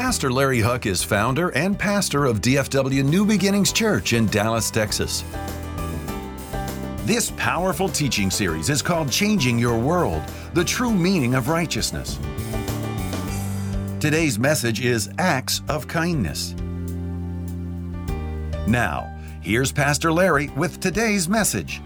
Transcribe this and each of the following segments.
Pastor Larry Huck is founder and pastor of DFW New Beginnings Church in Dallas, Texas. This powerful teaching series is called Changing Your World, the True Meaning of Righteousness. Today's message is Acts of Kindness. Now, here's Pastor Larry with today's message.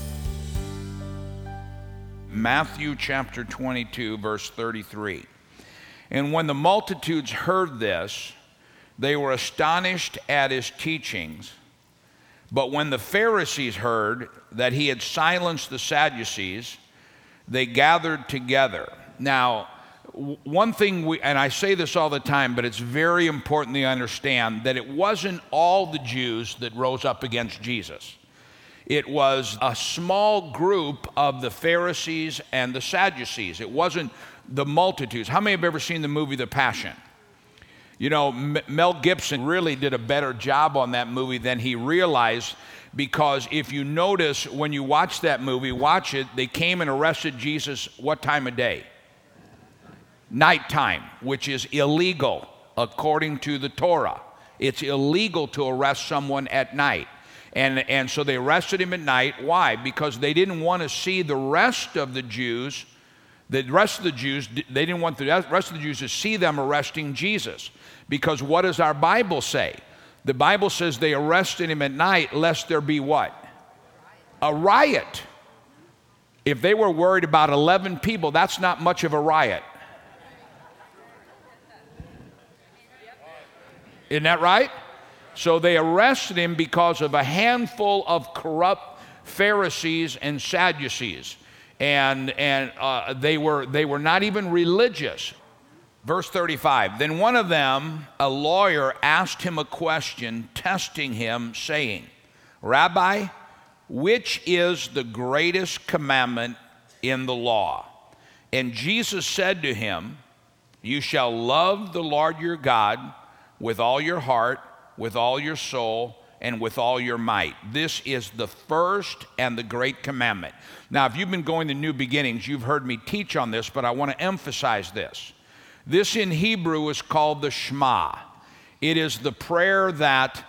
Matthew chapter 22, verse 33. And when the multitudes heard this, they were astonished at his teachings. But when the Pharisees heard that he had silenced the Sadducees, they gathered together. Now, one thing, and I say this all the time, but it's very important to understand that it wasn't all the Jews that rose up against Jesus. It was a small group of the Pharisees and the Sadducees. It wasn't the multitudes. How many have ever seen the movie The Passion? You know, Mel Gibson really did a better job on that movie than he realized, because if you notice when you watch that movie, watch it, they came and arrested Jesus what time of day? Nighttime, which is illegal according to the Torah. It's illegal to arrest someone at night. And so they arrested him at night. Why? Because they didn't want to see the rest of the Jews. They didn't want the rest of the Jews to see them arresting Jesus. Because what does our Bible say? The Bible says they arrested him at night lest there be what? A riot. If they were worried about 11 people, that's not much of a riot. Isn't that right? So they arrested him because of a handful of corrupt Pharisees and Sadducees. And they were not even religious. Verse 35, then one of them, a lawyer, asked him a question, testing him, saying, Rabbi, which is the greatest commandment in the law? And Jesus said to him, you shall love the Lord your God with all your heart, with all your soul, and with all your might. This is the first and the great commandment. Now, if you've been going to New Beginnings, you've heard me teach on this, but I want to emphasize this. This in Hebrew is called the Shema. It is the prayer that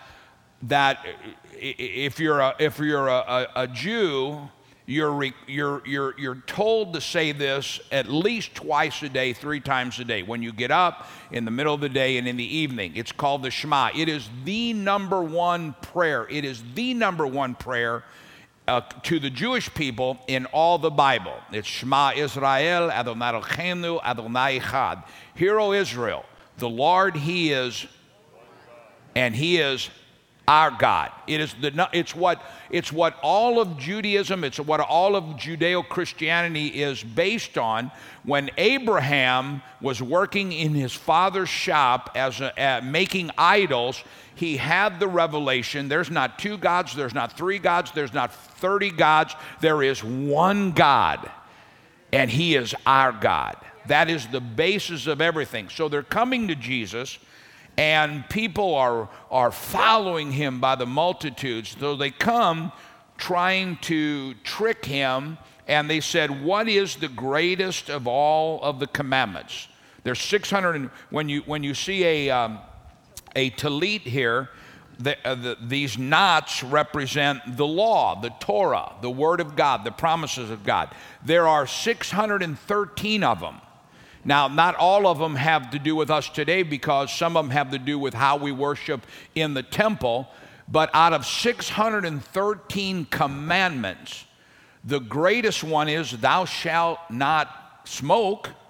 if you're a Jew, you're told to say this at least twice a day, 3 times a day. When you get up, in the middle of the day, and in the evening. It's called the Shema. It is the number one prayer. It is the number one prayer to the Jewish people in all the Bible. It's Shema Israel, Adonai Eloheinu, Adonai Echad. Hear, O Israel, the Lord, He is, and He is our God. It's what all of Judaism, it's what all of Judeo-Christianity is based on. When Abraham was working in his father's shop making idols, he had the revelation, there's not 2 gods, there's not 3 gods, there's not 30 gods, there is one God, and He is our God. That is the basis of everything. So they're coming to Jesus, and people are following him by the multitudes. So they come trying to trick him, and they said, what is the greatest of all of the commandments? There's 600, when you see a talit here, these knots represent the law, the Torah, the Word of God, the promises of God. There are 613 of them. Now, not all of them have to do with us today, because some of them have to do with how we worship in the temple. But out of 613 commandments, the greatest one is thou shalt not smoke.